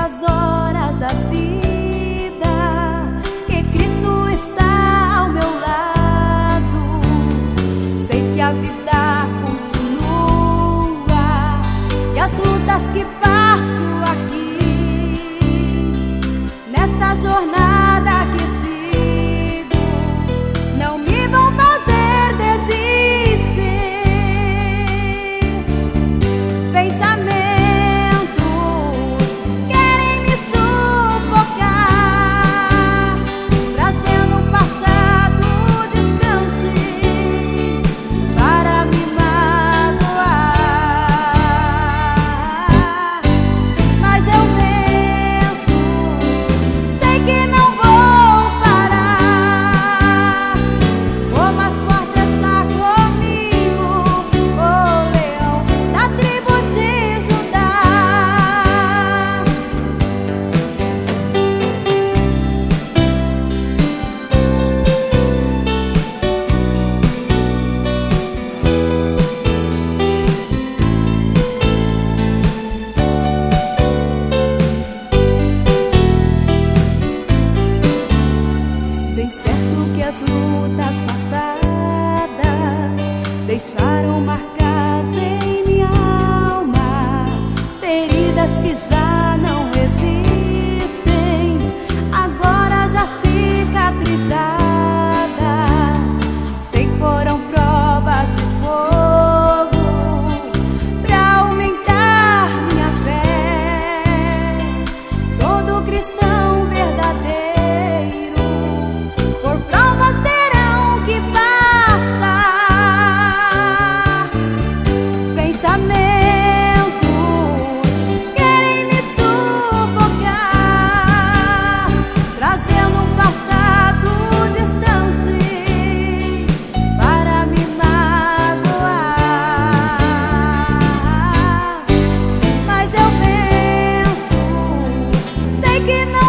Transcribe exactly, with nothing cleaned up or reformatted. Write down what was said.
as horas da vida, que Cristo está ao meu lado. Sei que a vida continua e as lutas que passo aqui nesta jornada que sigo não me vão fazer desistir. Pensamentos querem me sufocar, trazendo um passado distante para me magoar. Mas eu venço, sei que não vou parar. O mais forte está comigo, o leão da tribo de Judá. Bem certo que as lutas passadas deixaram marcas em minha alma, feridas que já não existem, agora já cicatrizadas. Sei que foram provas de fogo pra aumentar minha fé. Todo cristão verdadeiro por provas terão que passar. Pensamentos querem me sufocar, trazendo um passado distante para me magoar. Mas eu venço, sei que não